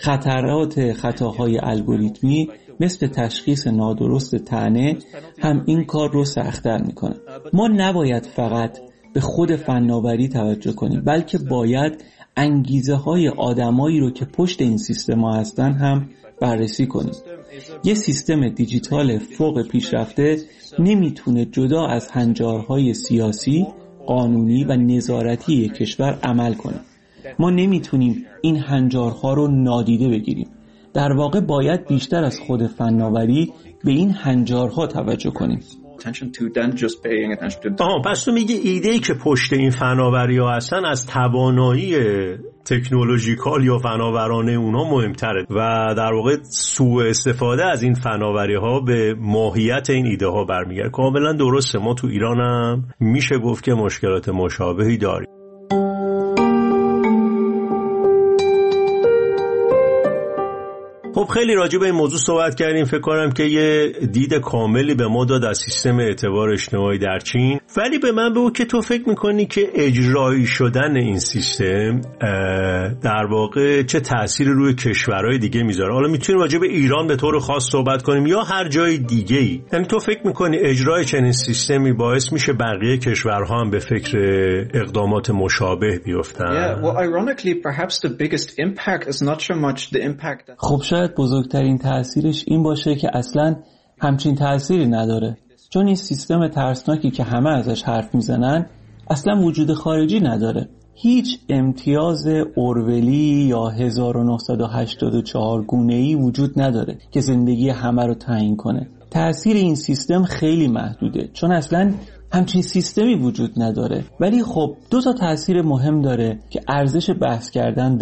خطاهای الگوریتمی مثل تشخیص نادرست طعنه هم این کار رو سخت‌تر میکنه. ما نباید فقط به خود فناوری توجه کنیم، بلکه باید انگیزه های آدمایی رو که پشت این سیستم ها هستن هم بررسی کنیم. یه سیستم دیجیتال فوق پیشرفته نمیتونه جدا از هنجارهای سیاسی، قانونی و نظارتی کشور عمل کنه. ما نمیتونیم این هنجارها رو نادیده بگیریم. در واقع باید بیشتر از خود فناوری به این هنجارها توجه کنیم. پس تو میگی ایده‌ای که پشت این فناوری‌ها هستن از توانایی تکنولوژیکال یا فناورانه اونها مهمتره و در واقع سوء استفاده از این فناوری‌ها به ماهیت این ایده ها برمیگرده. کاملا درسته، ما تو ایران هم میشه گفت که مشکلات مشابهی داریم. خب خیلی راجع به این موضوع صحبت کردیم، فکر کنم که یه دید کاملی به ما داد از سیستم اعتبار اجتماعی در چین. ولی به من بگو که تو فکر میکنی که اجرایی شدن این سیستم در واقع چه تأثیری روی کشورهای دیگه میذاره؟ حالا میتونیم راجع به ایران به طور خاص صحبت کنیم یا هر جای دیگه‌ای. یعنی تو فکر میکنی اجرای چنین سیستمی باعث میشه بقیه کشورها هم به فکر اقدامات مشابه بیفتن؟ Yeah, well, ironically, perhaps the biggest impact is not so much the impact that... خب شاید بزرگترین تأثیرش این باشه که اصلاً همچین تأثیری نداره، چون این سیستم ترسناکی که همه ازش حرف میزنن اصلاً وجود خارجی نداره. هیچ امتیاز اورولی یا 1984 گونه‌ای وجود نداره که زندگی همه رو تعیین کنه. تأثیر این سیستم خیلی محدوده، چون اصلاً همچین سیستمی وجود نداره. ولی خب دو تا تأثیر مهم داره که ارزش بحث کردن دارن.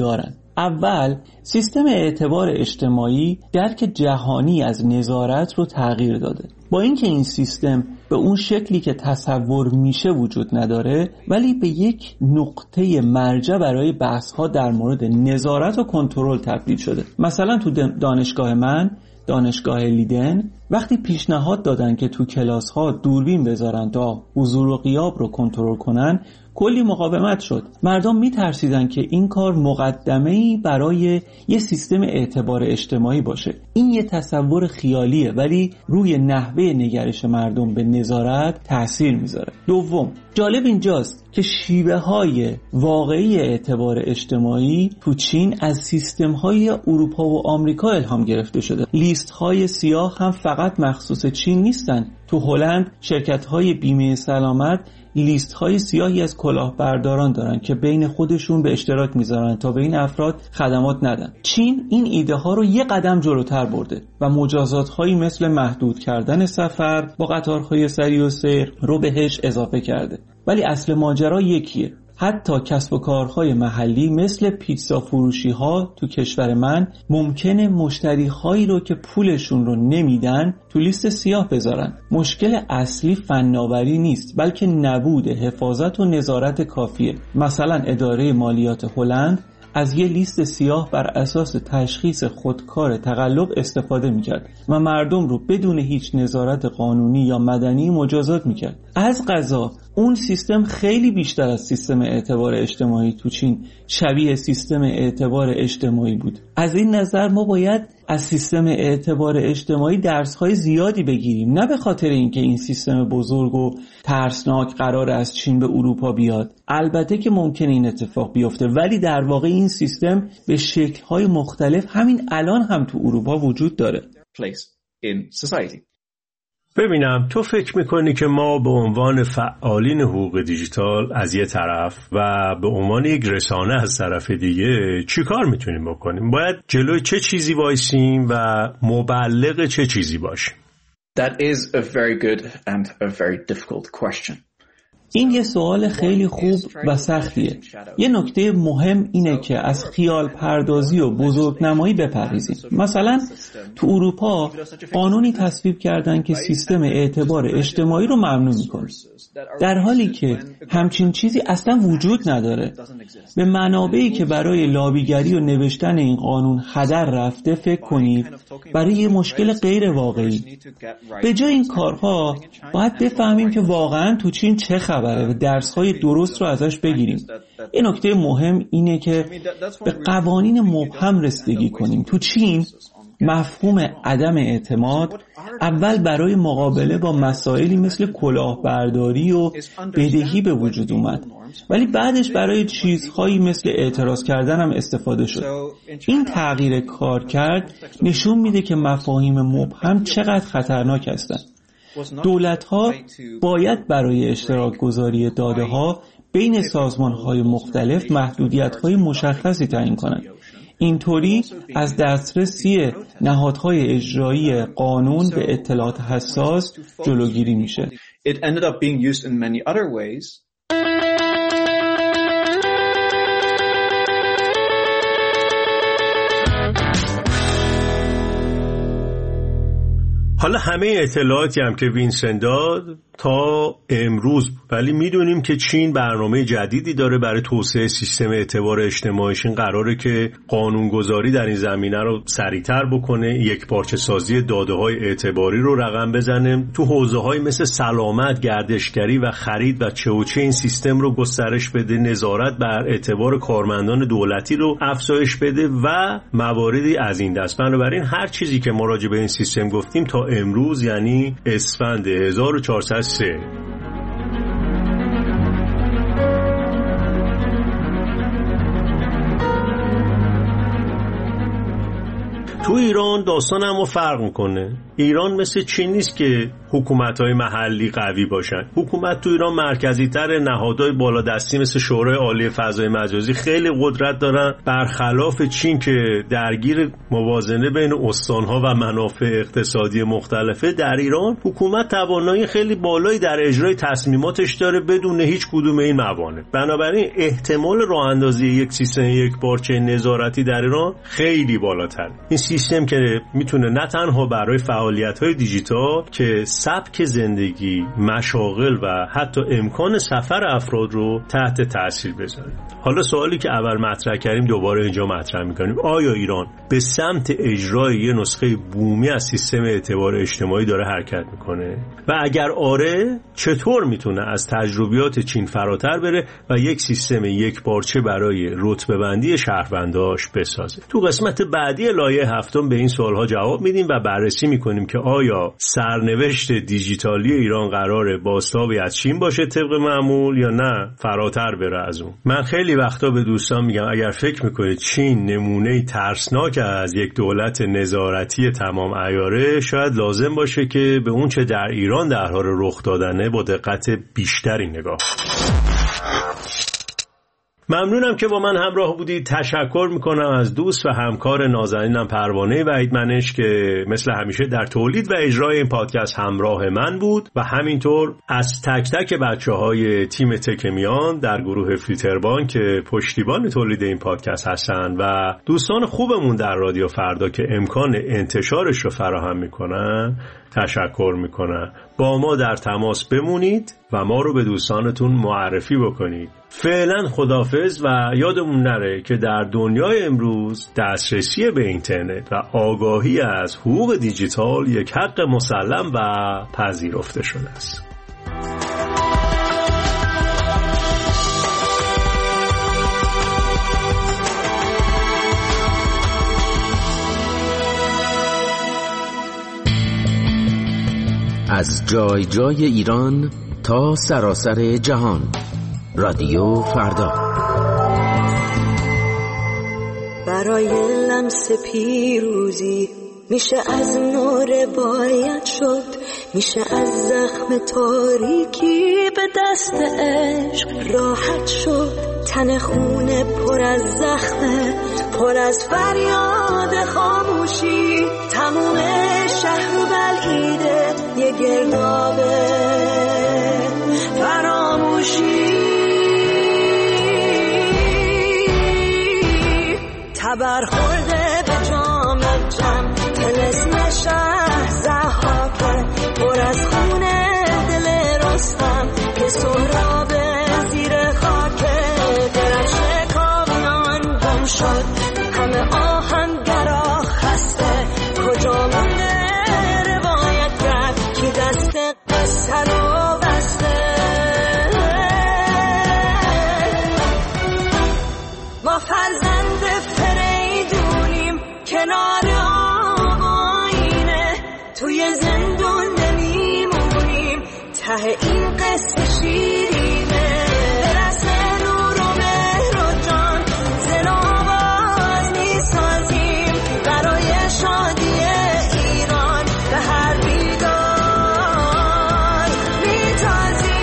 اول، سیستم اعتبار اجتماعی درک جهانی از نظارت رو تغییر داده. با اینکه این سیستم به اون شکلی که تصور میشه وجود نداره، ولی به یک نقطه مرجع برای بحث‌ها در مورد نظارت و کنترل تبدیل شده. مثلا تو دانشگاه من، دانشگاه لیدن، وقتی پیشنهاد دادن که تو کلاس‌ها دوربین بذارن تا حضور و غیاب رو کنترل کنن، کلی مقاومت شد. مردم میترسیدن که این کار مقدمه‌ای برای یه سیستم اعتبار اجتماعی باشه. این یه تصور خیالیه ولی روی نحوه نگرش مردم به نظارت تأثیر میذاره. دوم، جالب اینجاست که شیوه‌های واقعی اعتبار اجتماعی تو چین از سیستم‌های اروپا و آمریکا الهام گرفته شده. لیست‌های سیاه هم فقط مخصوص چین نیستن. تو هلند شرکت‌های بیمه سلامت لیست‌های سیاهی از کلاهبرداران دارن که بین خودشون به اشتراک میذارن تا به این افراد خدمات ندن. چین این ایده ها رو یه قدم جلوتر برده و مجازات‌هایی مثل محدود کردن سفر با قطارهای سریع و سیر رو بهش اضافه کرده. ولی اصل ماجرا یکیه. حتی کسب و کارهای محلی مثل پیتزا فروشی ها تو کشور من ممکنه مشتری هایی رو که پولشون رو نمیدن تو لیست سیاه بذارن. مشکل اصلی فناوری نیست بلکه نبود حفاظت و نظارت کافیه. مثلا اداره مالیات هلند از یه لیست سیاه بر اساس تشخیص خودکار تقلب استفاده میکرد و مردم رو بدون هیچ نظارت قانونی یا مدنی مجازات میکرد. از قضا اون سیستم خیلی بیشتر از سیستم اعتبار اجتماعی تو چین شبیه سیستم اعتبار اجتماعی بود. از این نظر ما باید از سیستم اعتبار اجتماعی درس‌های زیادی بگیریم، نه به خاطر اینکه این سیستم بزرگ و ترسناک قرار از چین به اروپا بیاد. البته که ممکنه این اتفاق بیفته، ولی در واقع این سیستم به شکل‌های مختلف همین الان هم تو اروپا وجود داره. ببینم تو فکر میکنی که ما به عنوان فعالین حقوق دیجیتال از یه طرف و به عنوان یک رسانه از طرف دیگه چی کار میتونیم بکنیم؟ باید جلوی چه چیزی وایسیم و مبلغ چه چیزی باشیم؟ That is a very good and a very difficult question. این یه سوال خیلی خوب و سختیه. یه نکته مهم اینه که از خیال پردازی و بزرگنمایی بپرهیزیم. مثلا تو اروپا قانونی تصویب کردن که سیستم اعتبار اجتماعی رو ممنوع میکنه، در حالی که همچین چیزی اصلا وجود نداره. به منابعی که برای لابیگری و نوشتن این قانون هدر رفته فکر کنید برای یه مشکل غیر واقعی. به جای این کارها باید بفهمیم که واقعا تو چین چه خبره و درس‌های درست رو ازش بگیریم. این نکته مهم اینه که به قوانین مبهم رسیدگی کنیم. تو چین مفهوم عدم اعتماد اول برای مقابله با مسائلی مثل کلاهبرداری و بدهی به وجود اومد، ولی بعدش برای چیزهایی مثل اعتراض کردن هم استفاده شد. این تغییر کارکرد نشون میده که مفاهیم مبهم چقدر خطرناک هستند. دولت‌ها باید برای اشتراک گذاری داده‌ها بین سازمان‌های مختلف محدودیت‌های مشخصی تعیین کنند. اینطوری از دسترسی نهادهای اجرایی قانون به اطلاعات حساس جلوگیری میشه. It ended up being used in many other ways. حالا همه اطلاعاتی هم که وینسن داد تا امروز بود، ولی میدونیم که چین برنامه جدیدی داره برای توسعه سیستم اعتبار اجتماعیش. این قراره که قانونگذاری در این زمینه رو سریعتر بکنه، یک پارچه سازی داده‌های اعتباری رو رقم بزنه، تو حوزه‌های مثل سلامت، گردشگری و خرید و چه و چه این سیستم رو گسترش بده، نظارت بر اعتبار کارمندان دولتی رو افزایش بده و مواردی از این دست. بنابراین هر چیزی که ما راجع به این سیستم گفتیم تا امروز، یعنی اسفند 1403. تو ایران داستان اما فرق میکنه. ایران مثل چین نیست که حکومت‌های محلی قوی باشن. حکومت تو ایران مرکزی‌تر، نهادهای بالادستی مثل شورای عالی فضای مجازی خیلی قدرت دارن، برخلاف چین که درگیر موازنه بین استان‌ها و منافع اقتصادی مختلفه. در ایران حکومت توانایی خیلی بالایی در اجرای تصمیماتش داره بدون هیچ کدوم این موانع. بنابراین احتمال راه اندازی یک سیستم یکپارچه نظارتی در ایران خیلی بالاتر. این سیستم که میتونه نه تنها برای فعالیت‌های دیجیتال که سبک زندگی، مشاغل و حتی امکان سفر افراد رو تحت تاثیر بذاره. حالا سوالی که اول مطرح کردیم دوباره اینجا مطرح می‌کنیم: آیا ایران به سمت اجرای یه نسخه بومی از سیستم اعتبار اجتماعی داره حرکت میکنه؟ و اگر آره، چطور میتونه از تجربیات چین فراتر بره و یک سیستم یکپارچه برای رتبه‌بندی شهرونداش بسازه؟ تو قسمت بعدی لایه هفتم به این سوالها جواب میدیم و بررسی میکنیم که آیا سرنوشت دیجیتالی ایران قراره بازتابی از چین باشه طبق معمول یا نه فراتر بره از اون. من خیلی وقتا به دوستان میگم اگر فکر میکنید چین نمونه ترسناک از یک دولت نظارتی تمام عیاره، شاید لازم باشه که به اون چه در ایران در حال رخ دادنه با دقت بیشتری نگاه. ممنونم که با من همراه بودید. تشکر میکنم از دوست و همکار نازنینم پروانه وحیدمنش که مثل همیشه در تولید و اجرای این پادکست همراه من بود و همینطور از تک تک بچه‌های تیم تکمیان در گروه فیلتربان که پشتیبان تولید این پادکست هستن و دوستان خوبمون در رادیو فردا که امکان انتشارش رو فراهم میکنن تشکر میکنم. با ما در تماس بمونید و ما رو به دوستانتون معرفی بکنید. فعلا خداحافظ و یادمون نره که در دنیای امروز دسترسی به اینترنت و آگاهی از حقوق دیجیتال یک حق مسلم و پذیرفته شده است. از جای جای ایران تا سراسر جهان، رادیو فردا. برای لمس پیروزی میشه از نو روایت شد، میشه از زخم تاریکی به دست عشق راحت شد. تن خونه پر از زخمه، پر از فریاد خاموشی، تموم شهر و بلعیده یه گردابه فراموشی. تبر خورده به جام جم، طلسم شهر ضحاکه، پر از خونه دل رستم که سهراب زیر خاکه. درش کامیان گم شد، همه آهنگرا خسته، کجا مونده روایتگر کی دست قصه رو بسته. ما فرزند فریدونیم کنار آینه، توی زندون نمیمونیم، ته این قصه شیرینه. برس نور و مهر و جان زن آواز میسازیم، برای شادی ایران به هر بیدار میتازیم.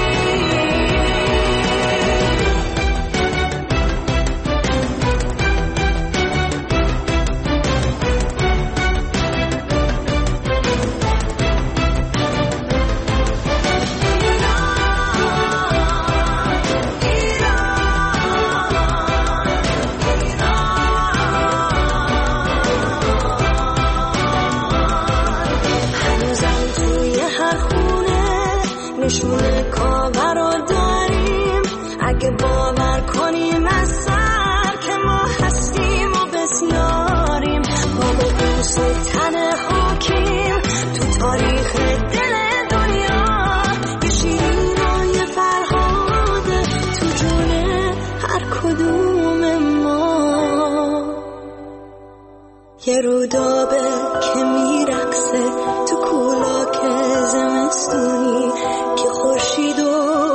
نشونه کاور رو داریم، اگه باور کنیم از سر که ما هستیم و بسیاریم. ما به بوس و تن حاکیم تو تاریخ دل دنیا، یه شیرین و یه فرهاده تو جون هر کدوم ما. یه رودابه که میرقصه تو کولاک زمستونی که خورشید و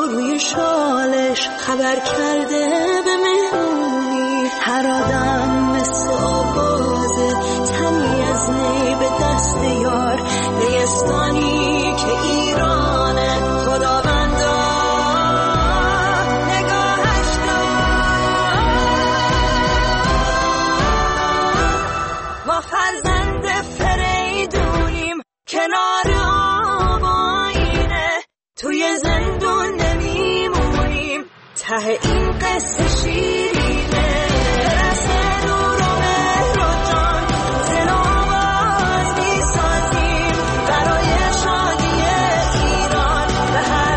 ته این قصه شیرینه برسه نور و مهر و جان زن و آواز میسازیم برای شادی ایران به هر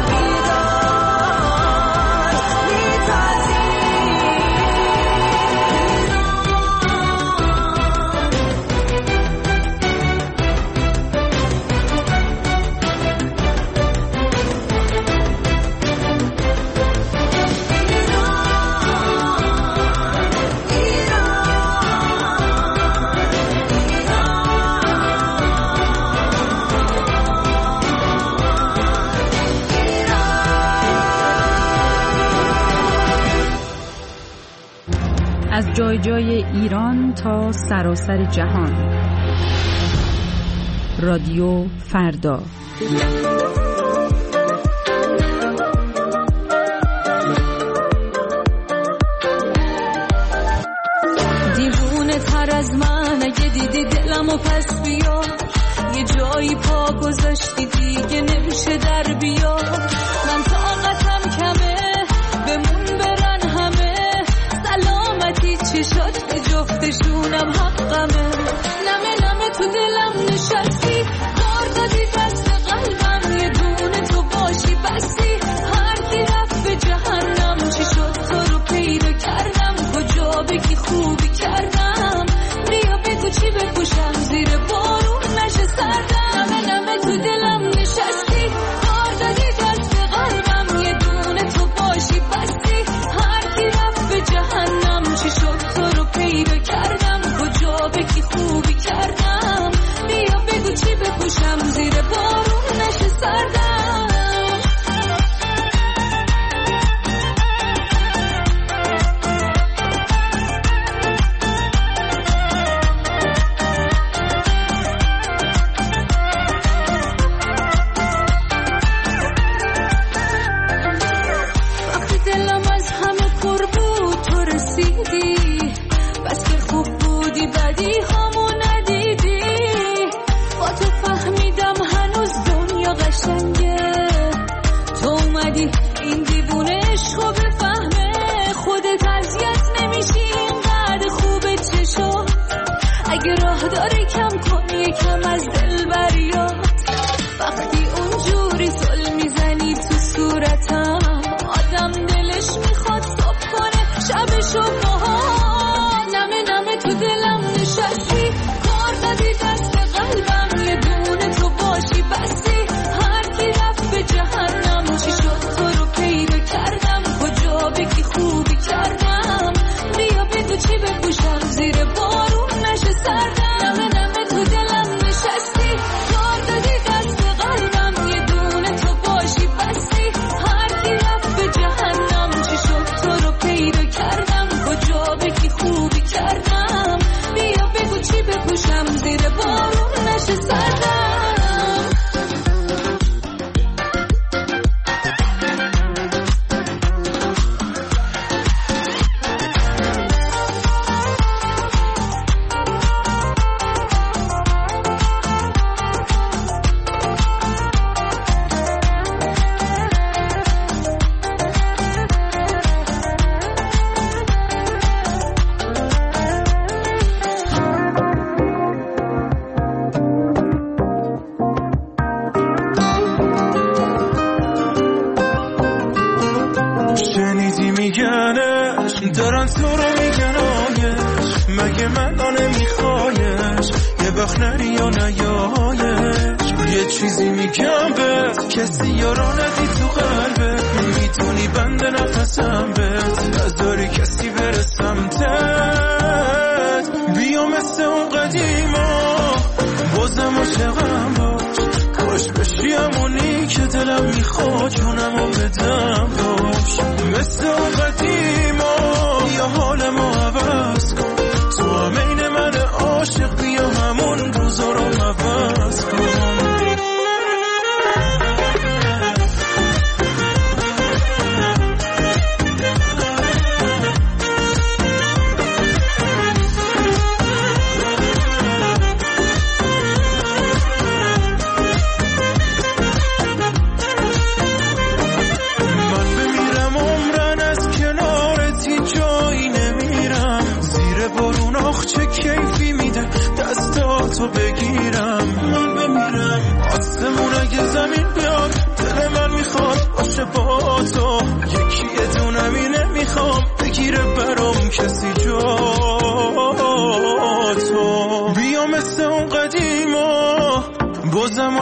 بیدار میتازیم. از جای جای ایران تا سراسر جهان. رادیو فردا. دیوونه تر از من اگه دیدی دلمو پس بیا، یه جایی پا گذاشتی دیگه نمیشه در بیا. من طاقتم کمه بمون برن همه، سلامتی چشات به جفتشونم حقمه. نمه نمه تو دلم نشستی، کار دادی دست قلبم، یه دونه تو باشی بستی. هر کی رفت به جهنم چی شد تو رو پیدا کردم، کجا بگی خوبی کردم. بیا بگو چی بپوشم زیر بارون نشه سردم. نمه نمه تو دلم نشستی، کار دادی دست قلبم، یه دونه تو باشی بستی. هر کی رفت به جهنم چی شد تو رو پیدا کردم، کجا بگی خوبی کردم. بیا بگو چی بپوشم زیر بارون نشه سردم. وقتی دلم از همه پر بود تو رسیدی، بس که خوب بودی بدی همو ندیدی. با تو فهمیدم هنوز دنیا قشنگه، تو اومدی این دیوونه عشقو بفهمه. خودت اذیت نمیشی اینقدر خوبه چشو، اگه راه داری کم کن یکم از دل بریات. وقتی اونجوری زل میزنی تو صورتم، آدم دلش میخواد صبح کنه شبشو باهات. نمه نمه تو دلم نشستی، کار دادی دست قلبم، یه دونه تو باشی بستی. هر کی رفت به جهنم چی شد تو رو پیدا کردم، کجا بگی خوبی کردم. بیا بگو چی بپوشم زیر بارون نشه سردم. نمه نمه تو دلم نشستی، کار دادی دست قلبم، یه دونه تو باشی بستی. هر کی رفت به جهنم چی شد تو رو پیدا کردم، کجا بگی خوبی کردم. بیا بگو چی بپوشم زیر بارون نشه سردم. شنیدی میگنش دارن تو رو میگنایش، مگه من نمیخوایش یه وقت نری یا نیایش. یه چیزی میگم بهت کسی یارو ندی تو قلبت، میتونی بند نفسم بهت نذاری کسی بره سمتت. بیا مثل اون قدیما بازم عاشقم باش، کاش بشی همونی که دلم میخواد جونمو بدم باش. مثل اون قدیما یا حالمو عوض کن، تو هم این من عاشق، بیا همون روزا رو عوض کن. من بمیرم عمرن از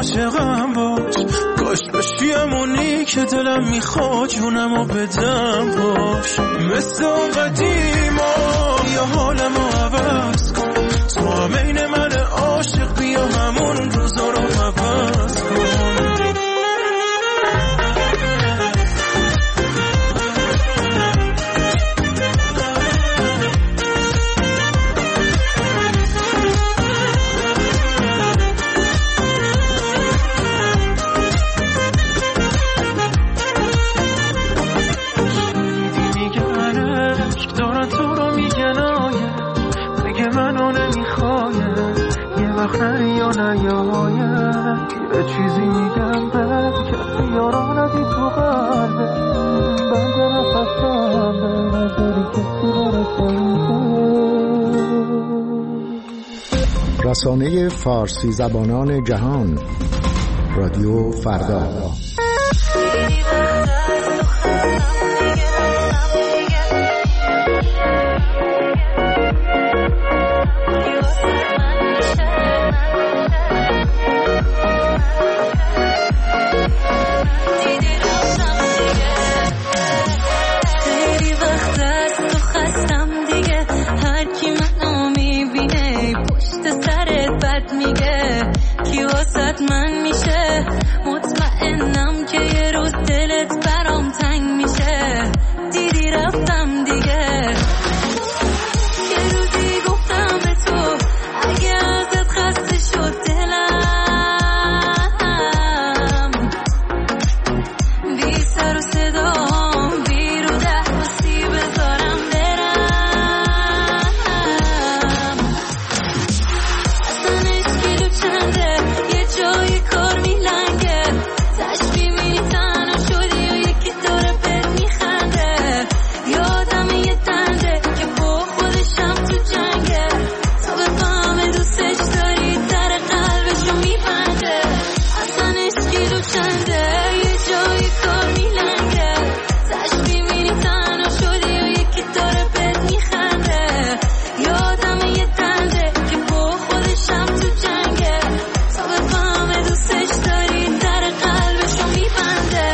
عاشقم باش، کاش بشیمونی که دلم میخواد جونمو بدم باش. مثل قدیما یا حالمو عوض کن، تو همین من عاشق بیا همون روزا رو عوض کن. یه چیزی میگم به کسی یارا ندی تو قلبه، بند نفسم به نظری کسی برسنده. رسانه فارسی زبانان جهان، رادیو فردا. من میشه مطمئنم که یه روز دلت برام تنگ میشه. دیدی رفتم دیگه، یه روزی گفتم به تو اگه ازت خسته شد دلم، بی سر و صدام بی رو دستی بذارم برم. اصلا اشکیلو چنده جای کار میلنگه، تشبیه میری تنها شدی و یکی داره بهت میخنده. یادم یه تنده که با خودشم تو جنگه، تا بفهمه دوستش داری در قلبشو میبنده. اصلا اشکیلو چنده یه جای کار میلنگه، تشبیه میری تنها شدی و یکی داره بهت میخنده. یادم یه تنده که با خودشم تو جنگه، دوستش داری در قلبشو میبنده.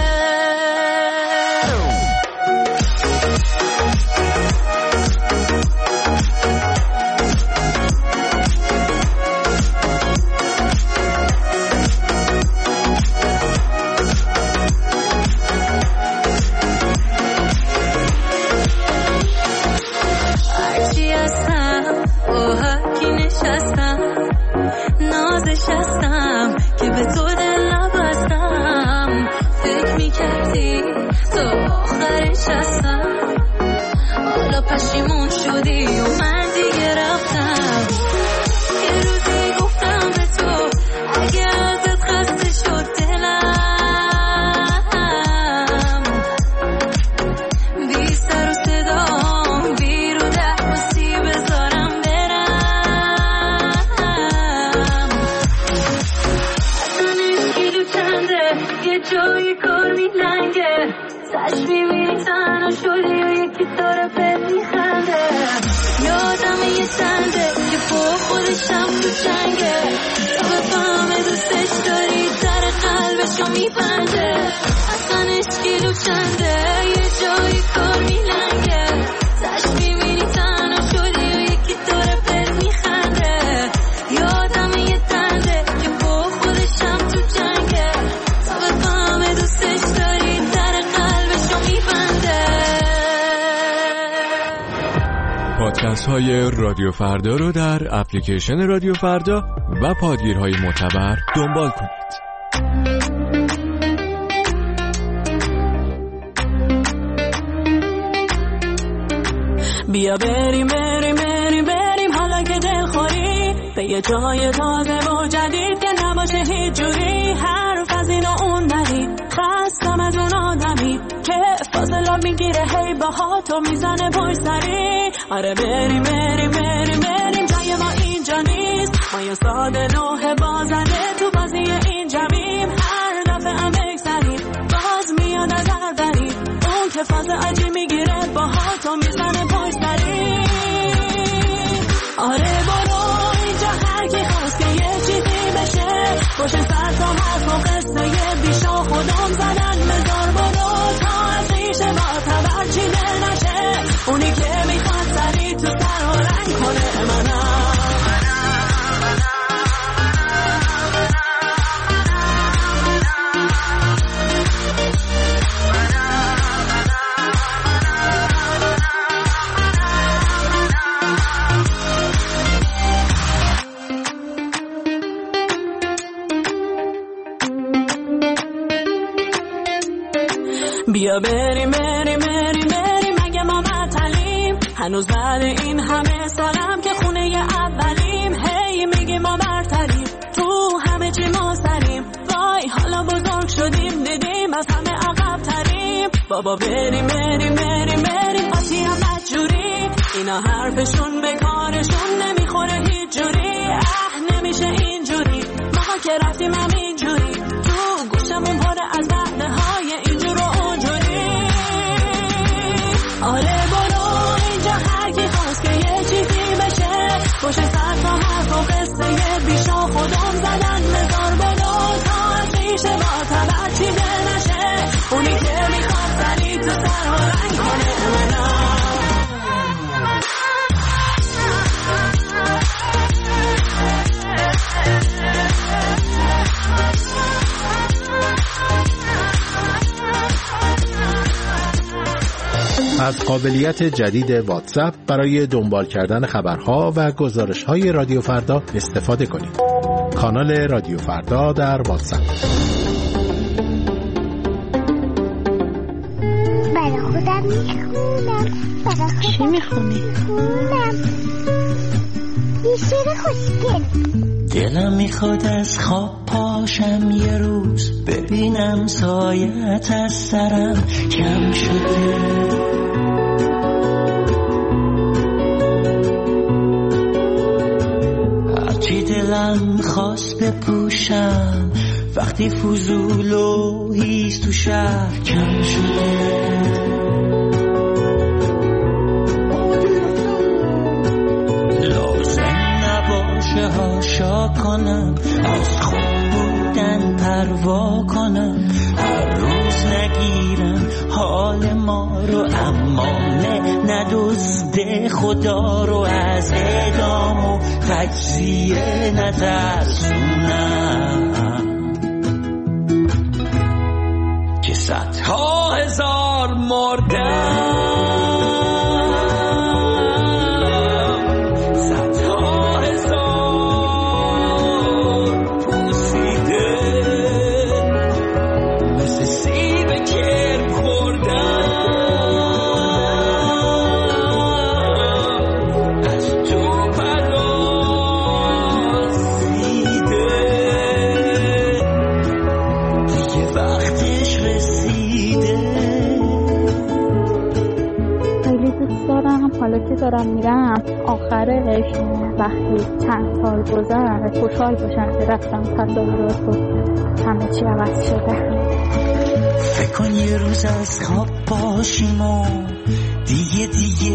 هرچی هستم با هرکی نشستم، نازش هستم که به تو دل نبستم. فکر میکردی تو آخرش هستم، حالا پشیمون شدی و من دیگه رفتم. یه روزی گفتم به تو اگه ازت خسته شد دلم، بی سر و صدام بی رو دستی بذارم برم. یه جای کار میلنگه، تشبیه میری تنها شدی و یکی داره بهت میخنده. یادم یه تنده که با خودشم تو جنگه، تا بفهمه دوستش داری در قلبشو میبنده. اصلا اشکیلو چنده یه جای کار میلنگه، تشبیه میری تنها شدی و یکی داره بهت میخنده. یادم یه تنده که با خودشم تو جنگه، تا بفهمه دوستش داری در قلبشو میبنده. پادکست های رادیو فردا رو در اپلیکیشن رادیو فردا و پادگیرهای معتبر دنبال کنید. بیا بریم بریم بریم بریم حالا که دل خوری به یه جای تازه و جدید که نباشه هیچ جوری حرف از این و اون ندی. خستم از اون آدمی که فاصله میگیره هی باهاتو میزنه پشت سری. آره بریم بریم بریم بریم جای ما اینجا نیست، ما یه ساده لوح بازنده تو بازی این جمعیم. هر دفعه هم اکسریم باز میاد از هر دری، اون که فاز عجی میگیره باهاتو میزنه پشت سری. آره برو اینجا هر کی خواست که یه چیزی بشه باشه سر بیا بریم بریم بریم بریم اگه ما معطلیم، هنوز بعد این همه سالم که خونه اولیم. هی میگیم ما برتریم، تو همه چی ما سریم، وای حالا بزرگ شدیم دیدیم از همه عقب تریم. بابا بریم بریم بریم بریم آتی هم بدجوری، اینا حرفشون به کارشون نمیخوره هیچ جوری. نمیشه اینجوری، ما که رفتیم همینجوری، تو گوشمون پره از وعده های اینجور و اونجوری. آره برو اینجا هر کی خواست که یه چیزی بشه، پشت سر تا حرف و قصه بیشا خودم زدن مزار بلو تا از ریشه با تبر چیده نشه. اونی که میخواد سری تو سر و رنگ کنه از قابلیت جدید واتساپ برای دنبال کردن خبرها و گزارش‌های رادیو فردا استفاده کنید. کانال رادیو فردا در واتساپ. برای خودم میخونم. چی میخونی؟ یه شعر خوشگل. دلم میخواد از خواب پاشم یه روز، ببینم سایت از سرم کم شده. هرچی دلم خواست بپوشم، وقتی فضول و هیز تو شهر کم شده. هاشا کنم، از خوب بودن پروا کنم، هر روز نگیرم حال ما رو، اما ندزده خدا رو، از اعدام و تجزیه نترسونم که صدها هزار مردم. حالا که دارم میرم آخرش وقتی چند سال گذشت خوشحال باشم که رفتم تظاهرات و همه چی عوض شده. فکر کن یه روز از خواب باشیم و دیگه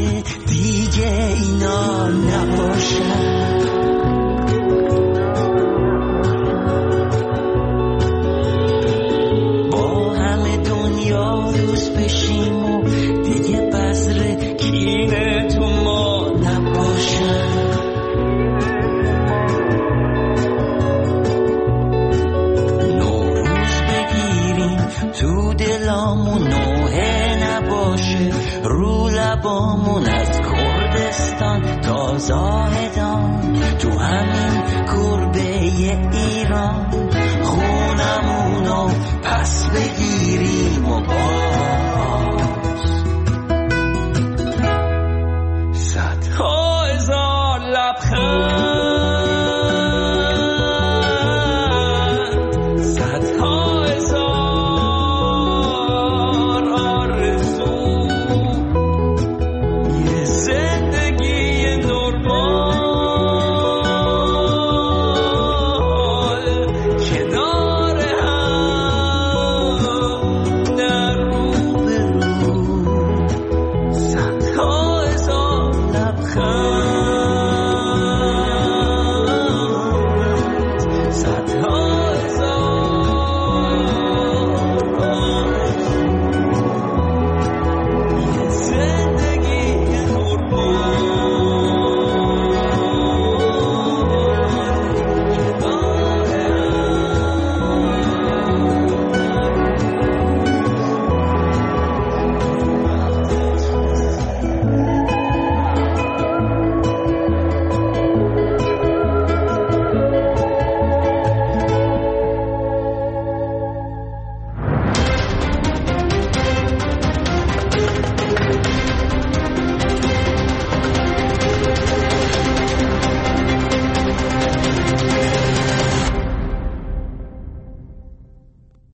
اینا نباشن. با همه دنیا روز بشیم و دیگه بذر کینه تو ما نباشن. نوروز بگیریم تو دلامون، نوحه نباشه رو لبامون، از کردستان تا زاهدان تو همین گربه ایران، خونمونو پس بگیر